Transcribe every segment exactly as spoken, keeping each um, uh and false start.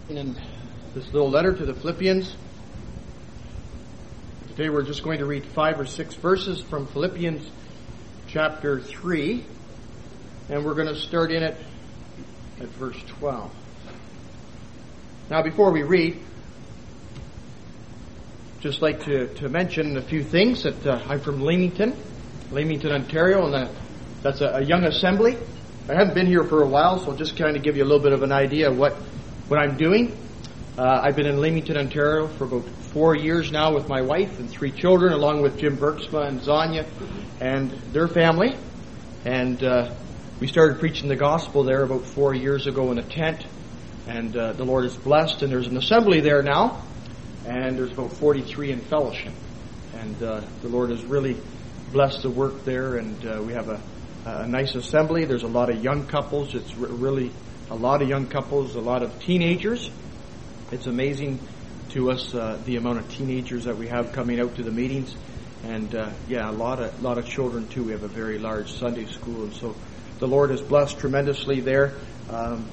In this little letter to the Philippians. Today we're just going to read five or six verses from Philippians chapter three, and we're going to start in it at verse twelve. Now before we read, just like to, to mention a few things. That uh, I'm from Leamington, Leamington, Ontario, and uh, that's a, a young assembly. I haven't been here for a while, so I'll just kind of give you a little bit of an idea of what what I'm doing. Uh, I've been in Leamington, Ontario for about four years now with my wife and three children, along with Jim Bergsma and Zanya and their family. And uh, we started preaching the gospel there about four years ago in a tent. And uh, the Lord is blessed, and there's an assembly there now. And there's about forty-three in fellowship. And uh, the Lord has really blessed the work there, and uh, we have a, a nice assembly. There's a lot of young couples. It's re- really... A lot of young couples, a lot of teenagers. It's amazing to us uh, the amount of teenagers that we have coming out to the meetings, and uh, yeah, a lot of lot of children too. We have a very large Sunday school, and so the Lord has blessed tremendously there um,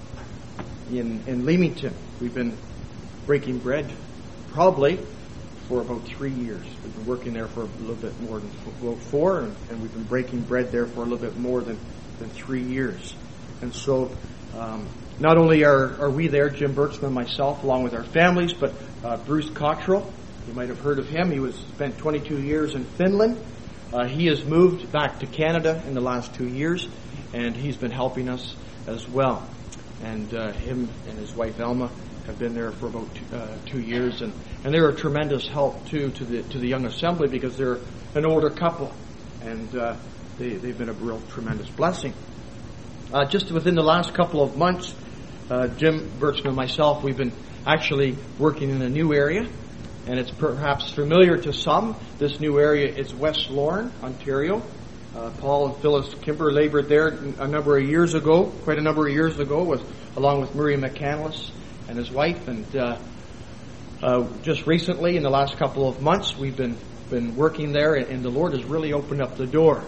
in in Leamington. We've been breaking bread probably for about three years. We've been working there for a little bit more than about four, and, and we've been breaking bread there for a little bit more than than three years, and so. Um, not only are, are we there, Jim Bergsma and myself, along with our families, but uh, Bruce Cottrell, you might have heard of him. He was spent twenty-two years in Finland. Uh, he has moved back to Canada in the last two years, and he's been helping us as well. And uh, him and his wife Elma have been there for about two, uh, two years, and, and they're a tremendous help too to the to the young assembly because they're an older couple, and uh, they they've been a real tremendous blessing. Uh, just within the last couple of months, uh, Jim Bergsma and myself, we've been actually working in a new area, and it's perhaps familiar to some. This new area is West Lorne, Ontario. Uh, Paul and Phyllis Kimber labored there a number of years ago, quite a number of years ago, with along with Murray McCandless and his wife. And uh, uh, just recently, in the last couple of months, we've been been working there, and, and the Lord has really opened up the door.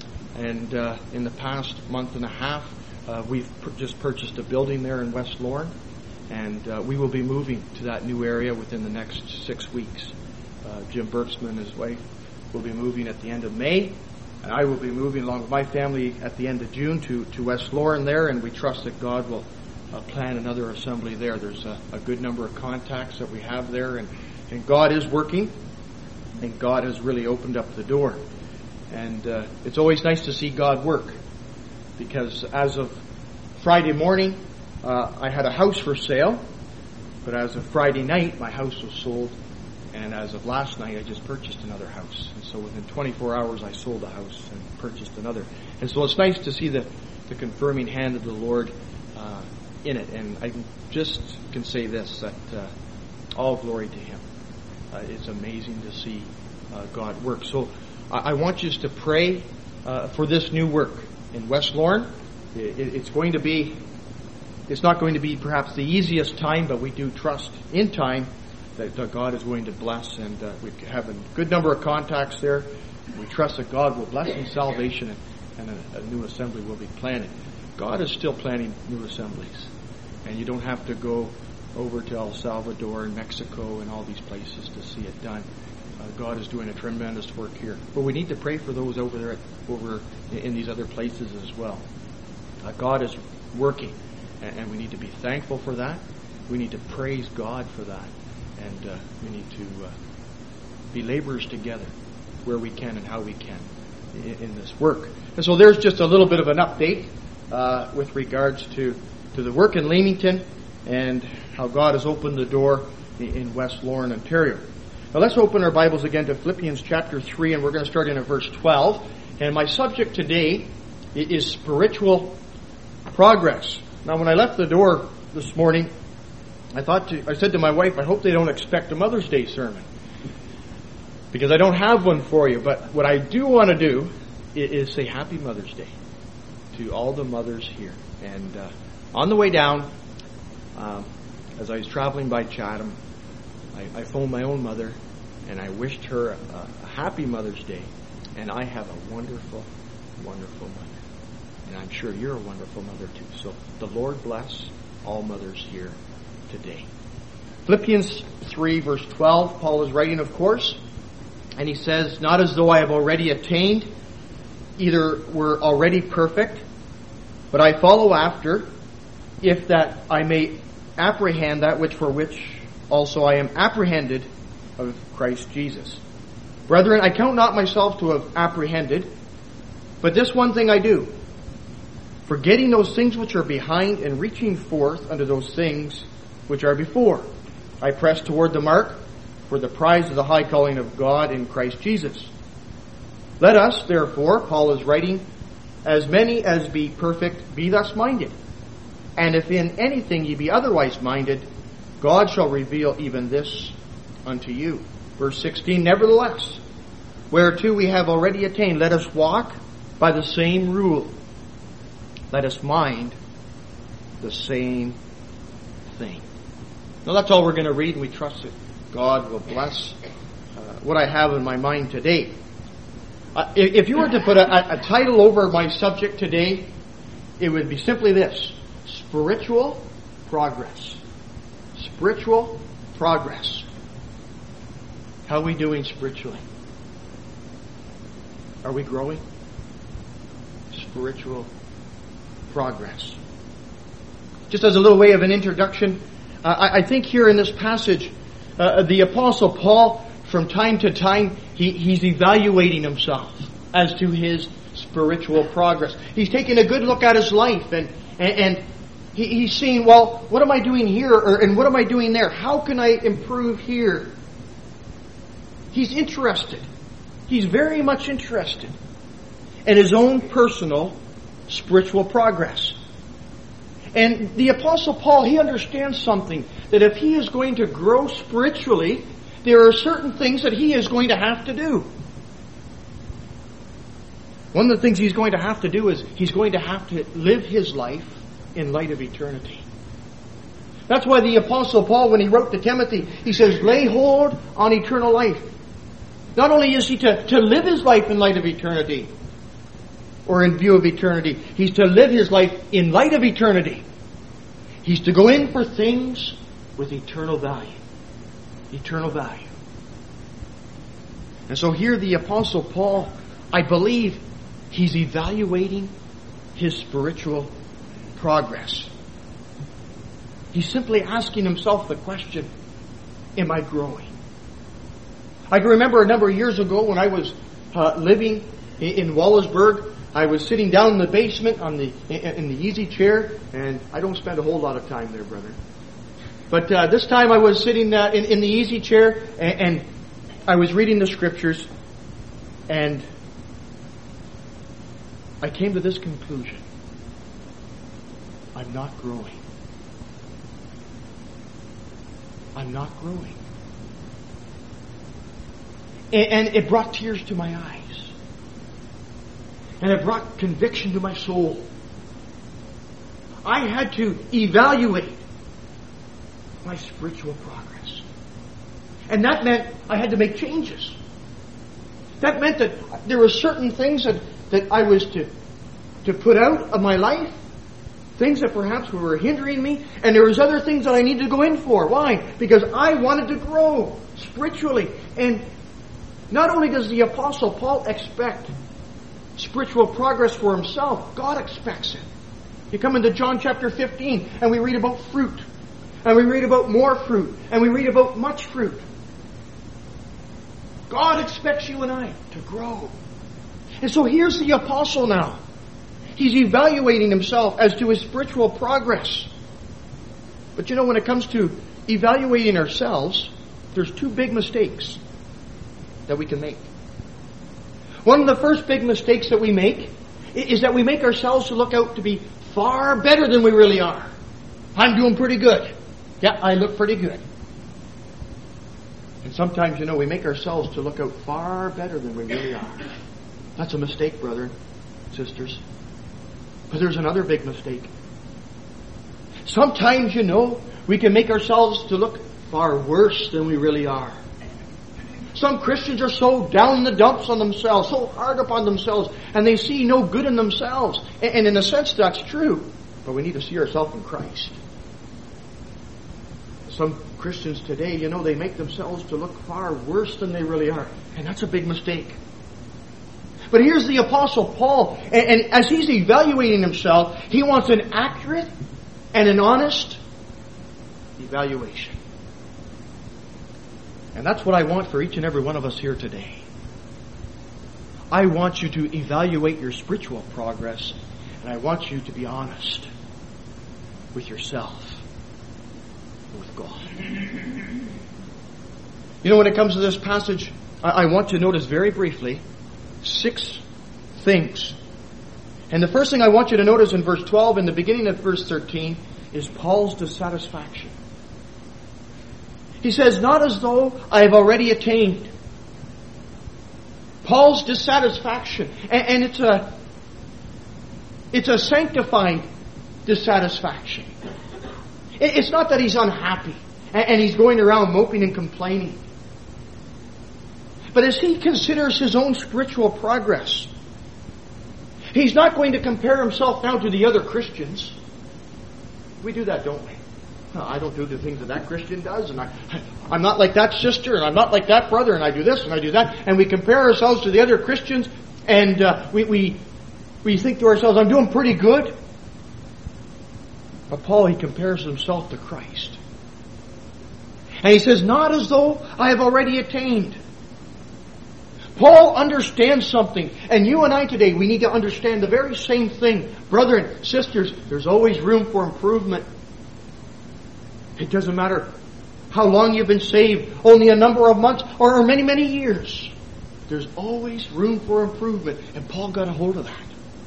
And uh, in the past month and a half, uh, we've pr- just purchased a building there in West Lorne, and uh, we will be moving to that new area within the next six weeks. Uh, Jim Bergsma and his wife will be moving at the end of May, and I will be moving along with my family at the end of June to, to West Lorne there, and we trust that God will uh, plan another assembly there. There's a, a good number of contacts that we have there, and, and God is working, and God has really opened up the door. And uh, it's always nice to see God work, because as of Friday morning, uh, I had a house for sale, but as of Friday night, my house was sold, and as of last night, I just purchased another house. And so within twenty-four hours, I sold a house and purchased another. And so it's nice to see the, the confirming hand of the Lord uh, in it. And I just can say this, that uh, all glory to Him. Uh, it's amazing to see uh, God work. So I want you to pray uh, for this new work in West Lorne. It, it's going to be, it's not going to be perhaps the easiest time, but we do trust in time that, that God is going to bless, and uh, we have a good number of contacts there. We trust that God will bless in salvation, and, and a, a new assembly will be planted. God is still planning new assemblies, and you don't have to go over to El Salvador and Mexico and all these places to see it done. Uh, God is doing a tremendous work here. But we need to pray for those over there, over in these other places as well. Uh, God is working, and, and we need to be thankful for that. We need to praise God for that. And uh, we need to uh, be laborers together where we can and how we can in, in this work. And so there's just a little bit of an update uh, with regards to, to the work in Leamington and how God has opened the door in, in West Lorne, Ontario. Now let's open our Bibles again to Philippians chapter three, and we're going to start in at verse twelve. And my subject today is spiritual progress. Now when I left the door this morning, I thought to, I said to my wife, I hope they don't expect a Mother's Day sermon, because I don't have one for you. But what I do want to do is say Happy Mother's Day to all the mothers here. And uh, on the way down, um, as I was traveling by Chatham, I, I phoned my own mother, and I wished her a, a happy Mother's Day. And I have a wonderful, wonderful mother. And I'm sure you're a wonderful mother too. So the Lord bless all mothers here today. Philippians three, verse twelve, Paul is writing, of course, and he says, "Not as though I have already attained, either were already perfect, but I follow after, if that I may apprehend that which for which also I am apprehended of Christ Jesus. Brethren, I count not myself to have apprehended, but this one thing I do, forgetting those things which are behind and reaching forth unto those things which are before. I press toward the mark for the prize of the high calling of God in Christ Jesus. Let us, therefore," Paul is writing, "as many as be perfect, be thus minded. And if in anything ye be otherwise minded, God shall reveal even this unto you." Verse sixteen, "Nevertheless, whereto we have already attained, let us walk by the same rule. Let us mind the same thing." Now that's all we're going to read, and we trust that God will bless uh, what I have in my mind today. Uh, if you were to put a, a title over my subject today, it would be simply this: Spiritual Progress. Spiritual Progress. How are we doing spiritually? Are we growing? Spiritual progress. Just as a little way of an introduction, uh, I, I think here in this passage, uh, the Apostle Paul, from time to time, he, he's evaluating himself as to his spiritual progress. He's taking a good look at his life, and and, and he, he's seeing, well, what am I doing here, or, and what am I doing there? How can I improve here? He's interested. He's very much interested in his own personal spiritual progress. And the Apostle Paul, he understands something, that if he is going to grow spiritually, there are certain things that he is going to have to do. One of the things he's going to have to do is he's going to have to live his life in light of eternity. That's why the Apostle Paul, when he wrote to Timothy, he says, lay hold on eternal life. Not only is he to, to live his life in light of eternity, or in view of eternity, he's to live his life in light of eternity. He's to go in for things with eternal value. Eternal value. And so here the Apostle Paul, I believe, he's evaluating his spiritual progress. He's simply asking himself the question, am I growing? I can remember a number of years ago when I was uh, living in Wallaceburg, I was sitting down in the basement on the in the easy chair, and I don't spend a whole lot of time there, brother. But uh, this time I was sitting uh, in, in the easy chair, and, and I was reading the scriptures, and I came to this conclusion. I'm not growing. I'm not growing. And, and it brought tears to my eyes. And it brought conviction to my soul. I had to evaluate my spiritual progress. And that meant I had to make changes. That meant that there were certain things that, that I was to, to put out of my life. Things that perhaps were hindering me. And there was other things that I needed to go in for. Why? Because I wanted to grow spiritually. And not only does the Apostle Paul expect spiritual progress for himself, God expects it. You come into John chapter fifteen, and we read about fruit. And we read about more fruit. And we read about much fruit. God expects you and I to grow. And so here's the apostle now. He's evaluating himself as to his spiritual progress. But you know, when it comes to evaluating ourselves, there's two big mistakes that we can make. One of the first big mistakes that we make is that we make ourselves to look out to be far better than we really are. I'm doing pretty good. Yeah, I look pretty good. And sometimes, you know, we make ourselves to look out far better than we really are. That's a mistake, brother, sisters. But there's another big mistake. Sometimes, you know, we can make ourselves to look far worse than we really are. Some Christians are so down in the dumps on themselves, so hard upon themselves, and they see no good in themselves. And in a sense, that's true. But we need to see ourselves in Christ. some Christians today, you know, they make themselves to look far worse than they really are. And that's a big mistake. But here's the Apostle Paul, and, and as he's evaluating himself, he wants an accurate and an honest evaluation. And that's what I want for each and every one of us here today. I want you to evaluate your spiritual progress, and I want you to be honest with yourself and with God. You know, when it comes to this passage, I, I want to notice very briefly six things. And the first thing I want you to notice in verse twelve, in the beginning of verse thirteen, is Paul's dissatisfaction. He says, not as though I have already attained. Paul's dissatisfaction. And, and it's a it's a sanctified dissatisfaction. It, it's not that he's unhappy and, and he's going around moping and complaining. But as he considers his own spiritual progress, he's not going to compare himself now to the other Christians. We do that, don't we? No, I don't do the things that that Christian does, and I, I'm not like that sister, and I'm not like that brother, and I do this and I do that. And we compare ourselves to the other Christians, and uh, we, we, we think to ourselves, I'm doing pretty good. But Paul, he compares himself to Christ. And he says, not as though I have already attained. Paul understands something, and you and I today, we need to understand the very same thing. Brethren, sisters, there's always room for improvement. It doesn't matter how long you've been saved, only a number of months or many, many years. There's always room for improvement, and Paul got a hold of that.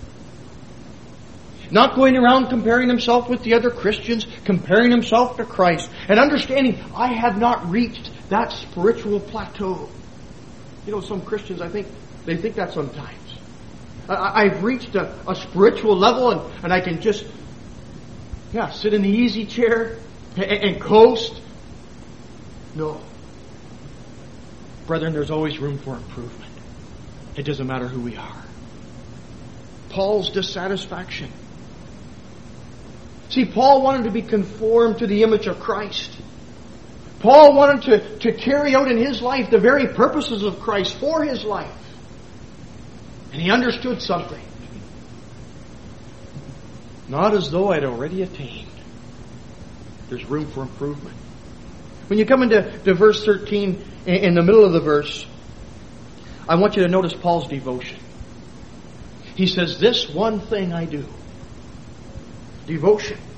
Not going around comparing himself with the other Christians, comparing himself to Christ, and understanding, I have not reached that spiritual plateau. You know, some Christians, I think, they think that sometimes. I, I've reached a, a spiritual level and, and I can just, yeah, sit in the easy chair and, and coast. No. Brethren, there's always room for improvement. It doesn't matter who we are. Paul's dissatisfaction. See, Paul wanted to be conformed to the image of Christ. Paul wanted to, to carry out in his life the very purposes of Christ for his life. And he understood something. Not as though I'd already attained. There's room for improvement. When you come into to verse thirteen, in the middle of the verse, I want you to notice Paul's devotion. He says, this one thing I do. Devotion.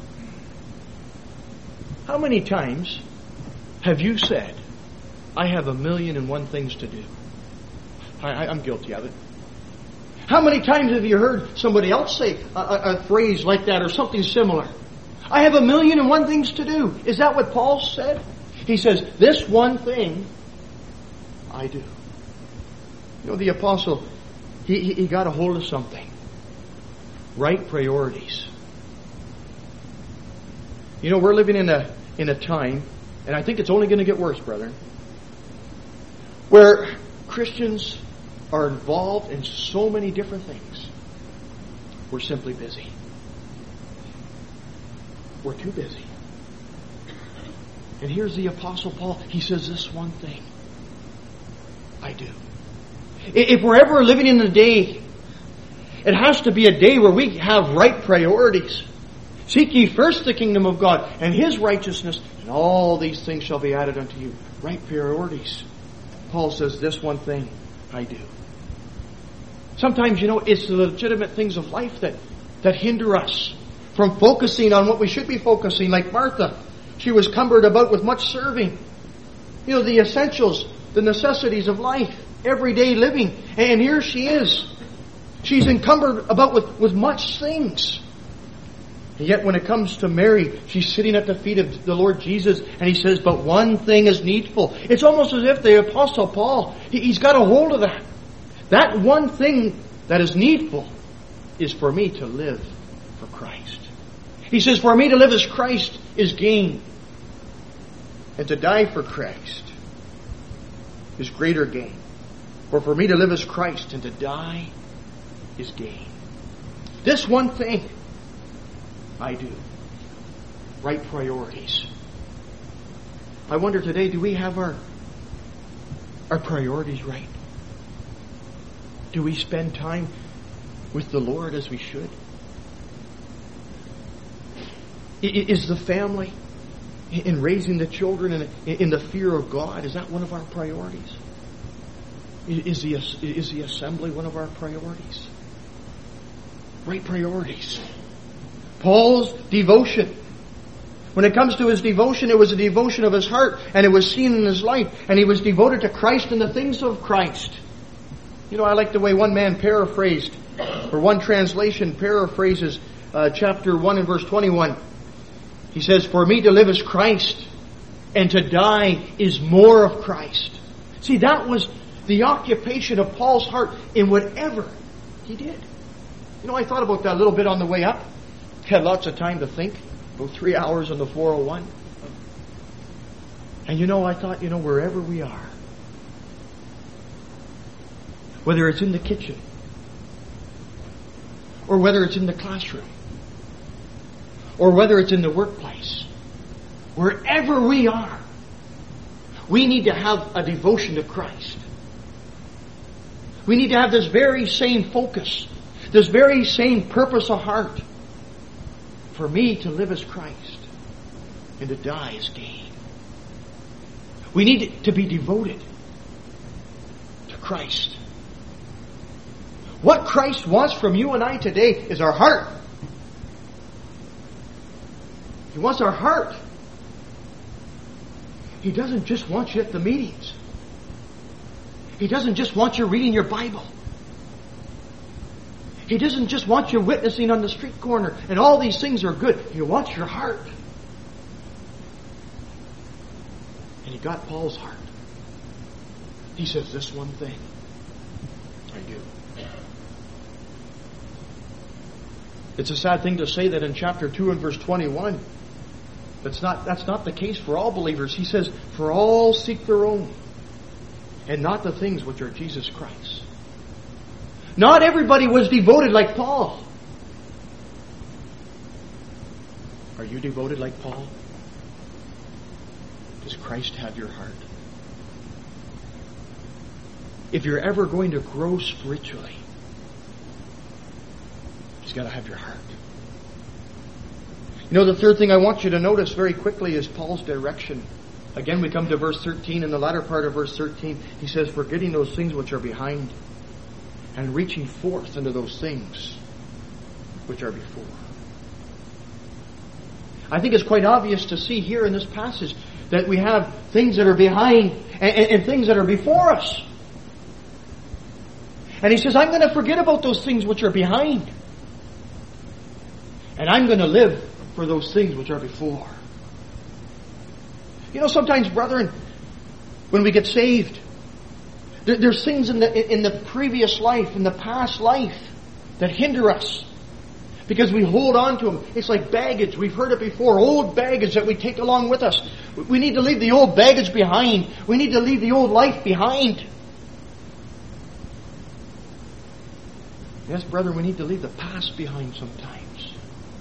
How many times have you said, I have a million and one things to do? I, I, I'm guilty of it. How many times have you heard somebody else say a, a, a phrase like that or something similar? I have a million and one things to do. Is that what Paul said? He says, this one thing I do. You know, the apostle, he, he, he got a hold of something. Right priorities. You know, we're living in a in a time, and I think it's only going to get worse, brethren, where Christians are involved in so many different things. We're simply busy. We're too busy. And here's the Apostle Paul. He says this one thing. I do. If we're ever living in the day, it has to be a day where we have right priorities. Seek ye first the kingdom of God and His righteousness, and all these things shall be added unto you. Right priorities. Paul says, this one thing I do. Sometimes, you know, it's the legitimate things of life that, that hinder us from focusing on what we should be focusing. Like Martha, she was cumbered about with much serving. You know, the essentials, the necessities of life, everyday living. And here she is. She's encumbered about with, with much things. And yet when it comes to Mary, she's sitting at the feet of the Lord Jesus, and he says, but one thing is needful. It's almost as if the Apostle Paul, he, he's got a hold of that. That one thing that is needful is for me to live for Christ. He says, for me to live as Christ is gain. And to die for Christ is greater gain. Or for me to live as Christ and to die is gain. This one thing I do. Right priorities. I wonder today, do we have our, our priorities right? Do we spend time with the Lord as we should? Is the family, in raising the children and in the fear of God, is that one of our priorities? Is the, is the assembly one of our priorities? Right priorities. Paul's devotion. When it comes to his devotion, it was a devotion of his heart, and it was seen in his life, and he was devoted to Christ and the things of Christ. You know, I like the way one man paraphrased, or one translation paraphrases uh, chapter one and verse twenty-one. He says, "For me to live is Christ, and to die is more of Christ." See, that was the occupation of Paul's heart in whatever he did. You know, I thought about that a little bit on the way up. Had lots of time to think. About three hours on the four oh one. And you know, I thought, you know, wherever we are, whether it's in the kitchen, or whether it's in the classroom, or whether it's in the workplace, wherever we are, we need to have a devotion to Christ. We need to have this very same focus, this very same purpose of heart. For me to live as Christ, and to die as gain. We need to be devoted to Christ. What Christ wants from you and I today is our heart. He wants our heart. He doesn't just want you at the meetings. He doesn't just want you reading your Bible. He doesn't just want you witnessing on the street corner, and all these things are good. He wants your heart. And he got Paul's heart. He says this one thing: I do. It's a sad thing to say that in chapter two and verse twenty-one, that's not, that's not the case for all believers. He says, "For all seek their own, and not the things which are Jesus Christ." Not everybody was devoted like Paul. Are you devoted like Paul? Does Christ have your heart? If you're ever going to grow spiritually, He's got to have your heart. You know, the third thing I want you to notice very quickly is Paul's direction. Again, we come to verse thirteen. In the latter part of verse thirteen, he says, "Forgetting those things which are behind, and reaching forth into those things which are before." I think it's quite obvious to see here in this passage that we have things that are behind and, and, and things that are before us. And he says, I'm going to forget about those things which are behind. And I'm going to live for those things which are before. You know, sometimes, brethren, when we get saved, there's things in the in the previous life, in the past life, that hinder us. Because we hold on to them. It's like baggage. We've heard it before. Old baggage that we take along with us. We need to leave the old baggage behind. We need to leave the old life behind. Yes, brother, we need to leave the past behind sometimes.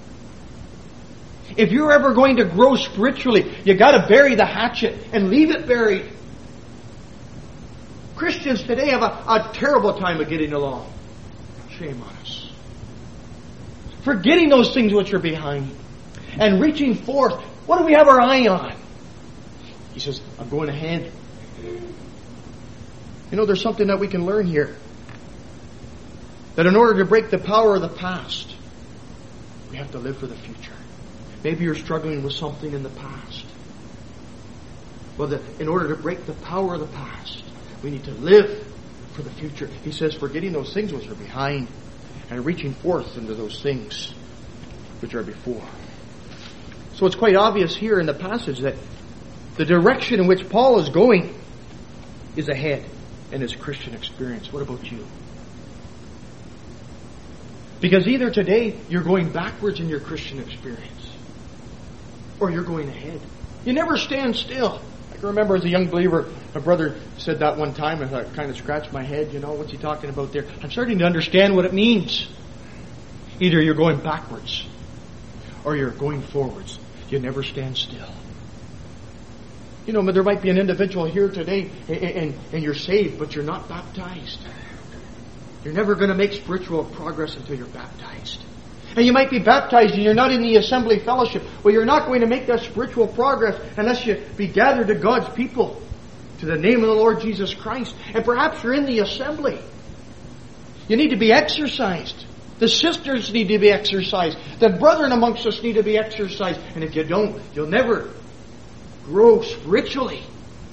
If you're ever going to grow spiritually, you got to bury the hatchet and leave it buried. Christians today have a, a terrible time of getting along. Shame on us. Forgetting those things which are behind and reaching forth. What do we have our eye on? He says, I'm going ahead. You know, there's something that we can learn here. That in order to break the power of the past, we have to live for the future. Maybe you're struggling with something in the past. Well, the, in order to break the power of the past, we need to live for the future. He says, forgetting those things which are behind and reaching forth into those things which are before. So it's quite obvious here in the passage that the direction in which Paul is going is ahead in his Christian experience. What about you? Because either today you're going backwards in your Christian experience, or you're going ahead. You never stand still. I can remember as a young believer, a brother said that one time, and I kind of scratched my head, you know, what's he talking about there? I'm starting to understand what it means. Either you're going backwards, or you're going forwards. You never stand still. You know, there might be an individual here today and, and, and you're saved, but you're not baptized. You're never going to make spiritual progress until you're baptized. And you might be baptized and you're not in the assembly fellowship. Well, you're not going to make that spiritual progress unless you be gathered to God's people, to the name of the Lord Jesus Christ. And perhaps you're in the assembly. You need to be exercised. The sisters need to be exercised. The brethren amongst us need to be exercised. And if you don't, you'll never grow spiritually.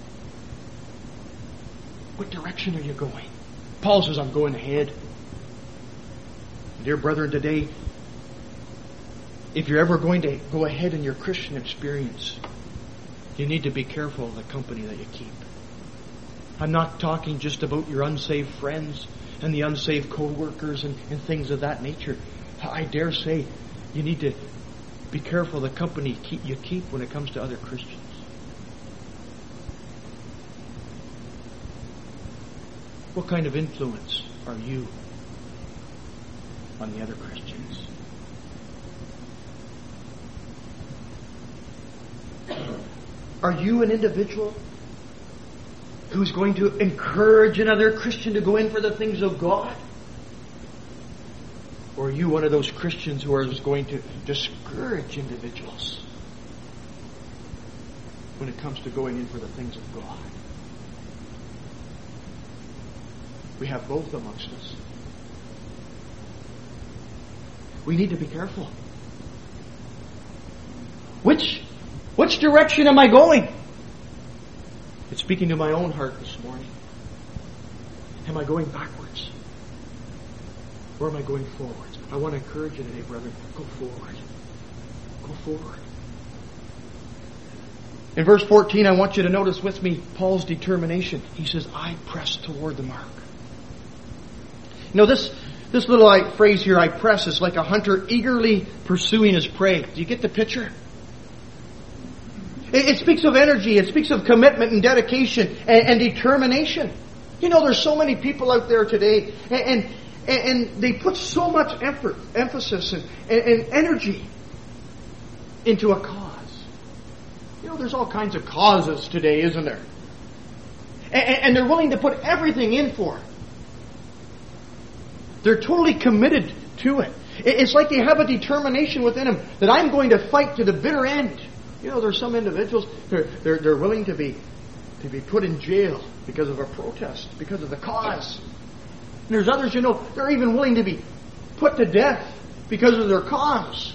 What direction are you going? Paul says, I'm going ahead. Dear brethren, today, if you're ever going to go ahead in your Christian experience, you need to be careful of the company that you keep. I'm not talking just about your unsaved friends and the unsaved co-workers and, and things of that nature. I dare say you need to be careful of the company you keep when it comes to other Christians. What kind of influence are you on the other Christians? Are you an individual who's going to encourage another Christian to go in for the things of God? Or are you one of those Christians who are going to discourage individuals when it comes to going in for the things of God? We have both amongst us. We need to be careful. Which, which direction am I going? It's speaking to my own heart this morning. Am I going backwards? Or am I going forwards? I want to encourage you today, brother. Go forward. Go forward. In verse fourteen, I want you to notice with me Paul's determination. He says, I press toward the mark. You know, this, this little like, phrase here, I press, is like a hunter eagerly pursuing his prey. Do you get the picture? It, it speaks of energy. It speaks of commitment and dedication and, and determination. You know, there's so many people out there today, and, and, and they put so much effort, emphasis and, and, and energy into a cause. You know, there's all kinds of causes today, isn't there? And, and they're willing to put everything in for it. They're totally committed to it. It's like they have a determination within them that I'm going to fight to the bitter end. You know, there's some individuals, they're, they're, they're willing to be, to be put in jail because of a protest, because of the cause. And there's others, you know, they're even willing to be put to death because of their cause.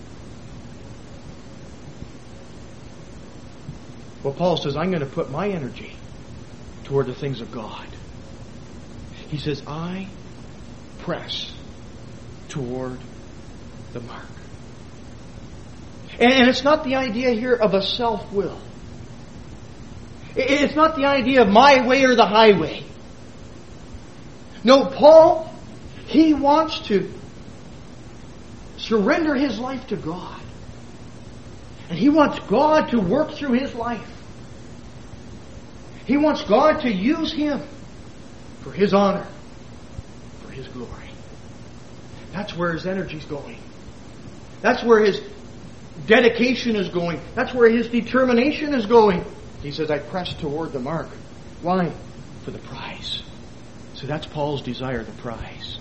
Well, Paul says, I'm going to put my energy toward the things of God. He says, I press toward the mark. And it's not the idea here of a self-will. It's not the idea of my way or the highway. No, Paul, he wants to surrender his life to God. And he wants God to work through his life. He wants God to use him for his honor, for his glory. That's where his energy's going. That's where his dedication is going. That's where his determination is going. He says, I press toward the mark. Why? For the prize. So that's Paul's desire, the prize.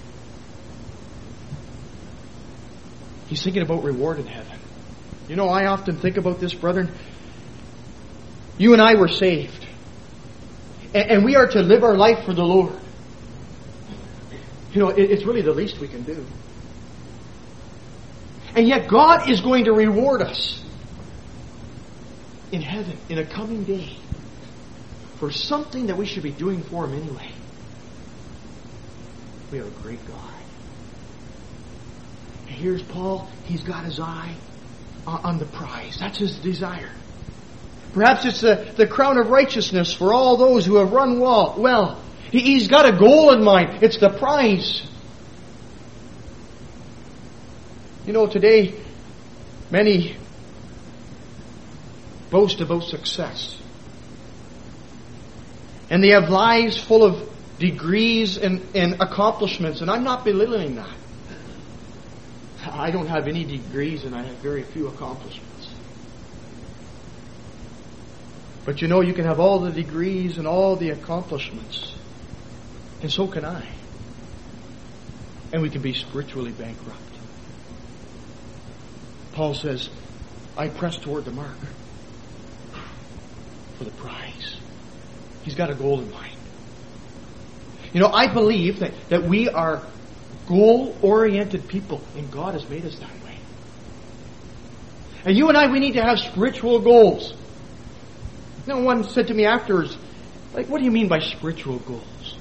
He's thinking about reward in heaven. You know, I often think about this, brethren. You and I were saved. And we are to live our life for the Lord. You know, it's really the least we can do. And yet God is going to reward us in heaven, in a coming day, for something that we should be doing for Him anyway. We have a great God. And here's Paul. He's got his eye on the prize. That's his desire. Perhaps it's the, the crown of righteousness for all those who have run well. well. He, he's got a goal in mind. It's the prize. You know, today, many boast about success. And they have lives full of degrees and, and accomplishments. And I'm not belittling that. I don't have any degrees and I have very few accomplishments. But you know, you can have all the degrees and all the accomplishments. And so can I. And we can be spiritually bankrupt. Paul says, I press toward the mark for the prize. He's got a goal in mind. You know, I believe that, that we are goal-oriented people, and God has made us that way. And you and I, we need to have spiritual goals. You know, one said to me afterwards, like, what do you mean by spiritual goals?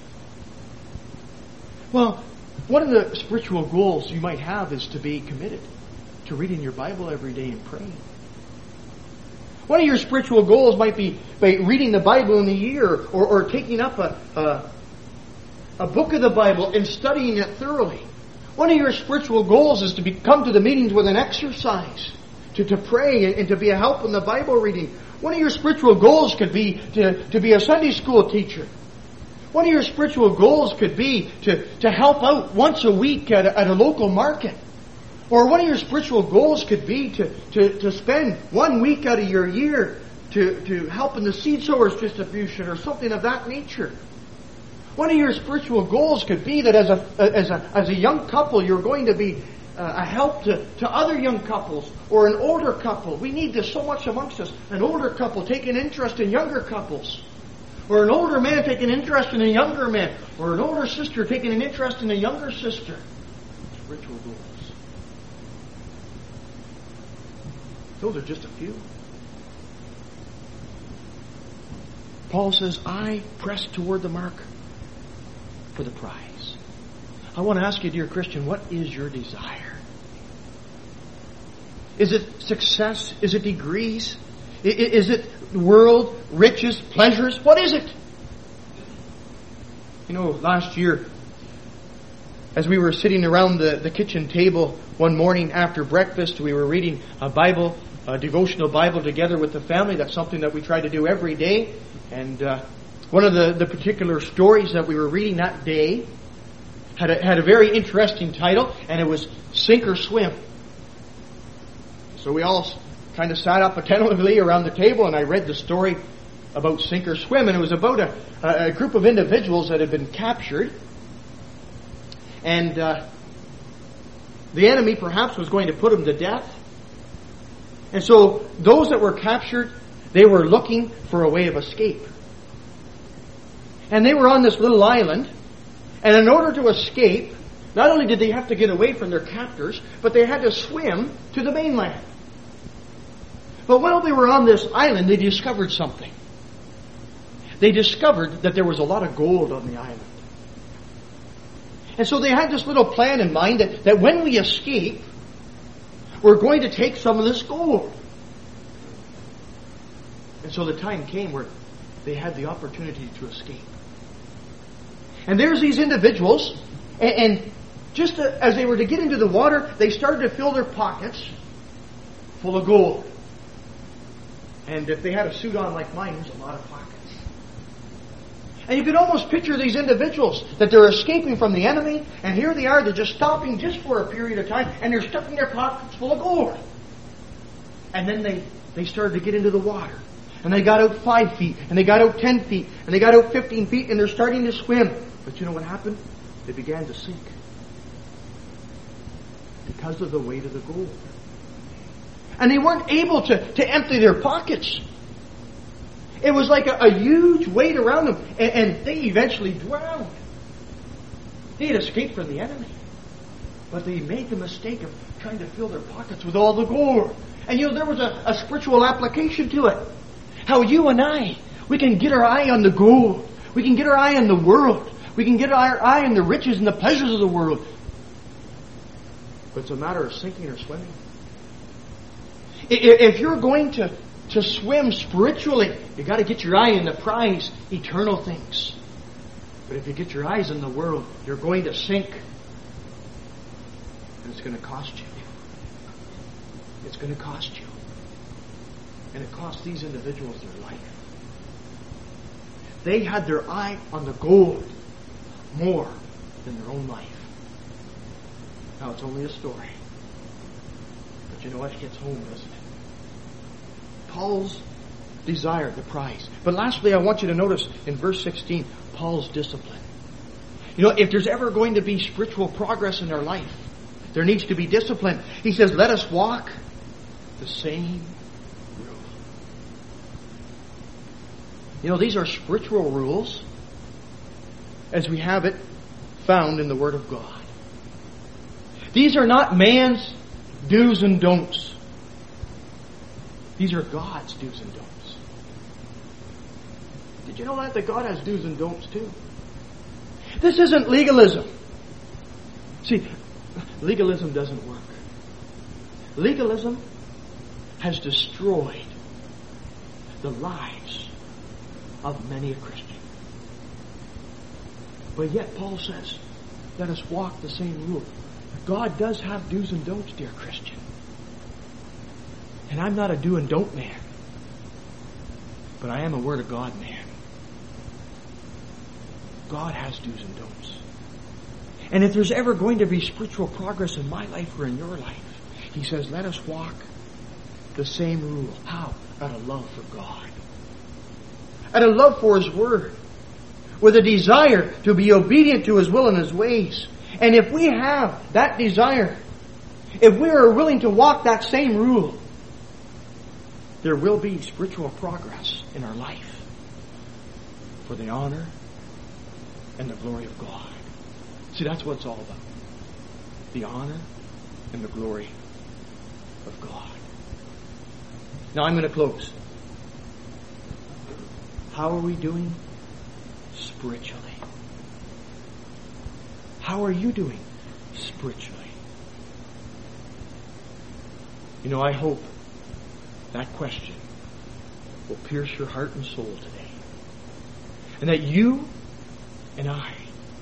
Well, one of the spiritual goals you might have is to be committed to reading your Bible every day and praying. One of your spiritual goals might be by reading the Bible in a year, or, or taking up a, a a book of the Bible and studying it thoroughly. One of your spiritual goals is to be, come to the meetings with an exercise, to, to pray and, and to be a help in the Bible reading. One of your spiritual goals could be to, to be a Sunday school teacher. One of your spiritual goals could be to, to help out once a week at a, at a local market. Or one of your spiritual goals could be to, to, to spend one week out of your year to, to help in the seed sowers distribution or something of that nature. One of your spiritual goals could be that as a as a as a young couple, you're going to be uh, a help to, to other young couples, or an older couple. We need this so much amongst us. An older couple taking interest in younger couples, or an older man taking interest in a younger man, or an older sister taking an interest in a younger sister. Spiritual goals. Those are just a few. Paul says, I press toward the mark for the prize. I want to ask you, dear Christian, what is your desire? Is it success? Is it degrees? Is it world, riches, pleasures? What is it? You know, last year, as we were sitting around the, the kitchen table one morning after breakfast, we were reading a Bible, a devotional Bible together with the family. That's something that we try to do every day. And uh, one of the, the particular stories that we were reading that day had a, had a very interesting title, and it was Sink or Swim. So we all kind of sat up attentively around the table, and I read the story about Sink or Swim, and it was about a, a group of individuals that had been captured, and uh, the enemy perhaps was going to put them to death. And so those that were captured, they were looking for a way of escape. And they were on this little island, and in order to escape, not only did they have to get away from their captors, but they had to swim to the mainland. But while they were on this island, they discovered something. They discovered that there was a lot of gold on the island. And so they had this little plan in mind that, that when we escape, we're going to take some of this gold. And so the time came where they had the opportunity to escape. And there's these individuals, and, and just to, as they were to get into the water, they started to fill their pockets full of gold. And if they had a suit on like mine, there's a lot of pockets. And you could almost picture these individuals, that they're escaping from the enemy, and here they are, they're just stopping just for a period of time, and they're stuffing their pockets full of gold. And then they, they started to get into the water. And they got out five feet, and they got out ten feet, and they got out fifteen feet, and they're starting to swim. But you know what happened? They began to sink. Because of the weight of the gold. And they weren't able to, to empty their pockets. It was like a, a huge weight around them, and, and they eventually drowned. They had escaped from the enemy. But they made the mistake of trying to fill their pockets with all the gold. And you know, there was a, a spiritual application to it. How you and I, we can get our eye on the gold. We can get our eye on the world. We can get our eye on the riches and the pleasures of the world. But it's a matter of sinking or swimming. If you're going to, to swim spiritually, you've got to get your eye on the prize, eternal things. But if you get your eyes on the world, you're going to sink. And it's going to cost you. It's going to cost you. And it cost these individuals their life. They had their eye on the gold more than their own life. Now, it's only a story. But you know what? It hits home, doesn't it? Paul's desire, the prize. But lastly, I want you to notice in verse sixteen, Paul's discipline. You know, if there's ever going to be spiritual progress in our life, there needs to be discipline. He says, let us walk the same rule. You know, these are spiritual rules as we have it found in the Word of God. These are not man's do's and don'ts. These are God's do's and don'ts. Did you know that? That God has do's and don'ts too. This isn't legalism. See, legalism doesn't work. Legalism has destroyed the lives of many a Christian. But yet Paul says, let us walk the same rule. God does have do's and don'ts, dear Christian. And I'm not a do and don't man. But I am a Word of God man. God has do's and don'ts. And if there's ever going to be spiritual progress in my life or in your life, he says, let us walk the same rule. How? Out of love for God. Out of love for His Word. With a desire to be obedient to His will and His ways. And if we have that desire, if we are willing to walk that same rule, there will be spiritual progress in our life for the honor and the glory of God. See, that's what it's all about. The honor and the glory of God. Now I'm going to close. How are we doing spiritually? How are you doing spiritually? You know, I hope that question will pierce your heart and soul today. And that you and I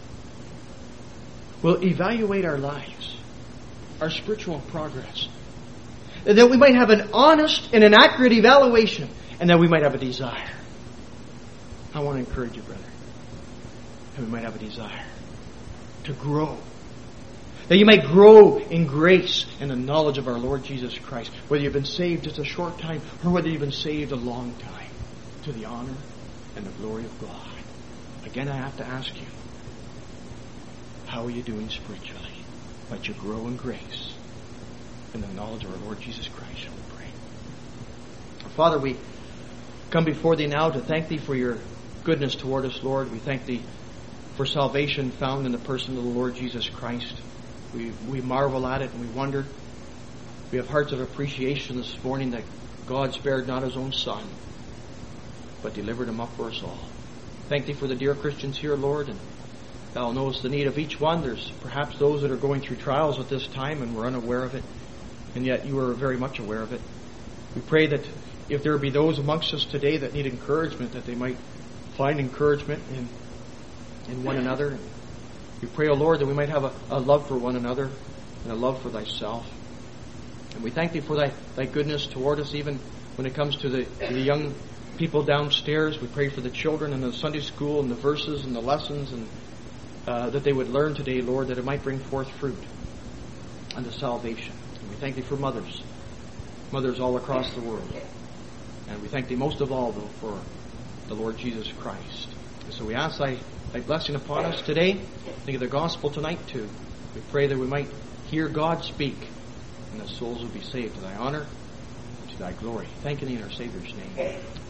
will evaluate our lives, our spiritual progress. And that we might have an honest and an accurate evaluation. And that we might have a desire. I want to encourage you, brother. That we might have a desire to grow. That you might grow in grace and the knowledge of our Lord Jesus Christ. Whether you've been saved just a short time or whether you've been saved a long time. To the honor and the glory of God. Again, I have to ask you, how are you doing spiritually? Might you grow in grace and the knowledge of our Lord Jesus Christ, shall we pray. Father, we come before Thee now to thank Thee for Your goodness toward us, Lord. We thank Thee for salvation found in the person of the Lord Jesus Christ. We we marvel at it and we wonder. We have hearts of appreciation this morning that God spared not His own Son, but delivered Him up for us all. Thank Thee for the dear Christians here, Lord, and Thou knowest the need of each one. There's perhaps those that are going through trials at this time and we're unaware of it, and yet You are very much aware of it. We pray that if there be those amongst us today that need encouragement, that they might find encouragement in in one another. We pray, O Lord, that we might have a, a love for one another and a love for Thyself. And we thank Thee for Thy, Thy goodness toward us, even when it comes to the, to the young people downstairs. We pray for the children and the Sunday school and the verses and the lessons and uh, that they would learn today, Lord, that it might bring forth fruit unto salvation. And we thank Thee for mothers, mothers all across the world. And we thank Thee most of all, though, for the Lord Jesus Christ. And so we ask Thy Thy blessing upon us today. Think of the gospel tonight too. We pray that we might hear God speak and that souls will be saved to Thy honor and to Thy glory. Thank You in our Savior's name.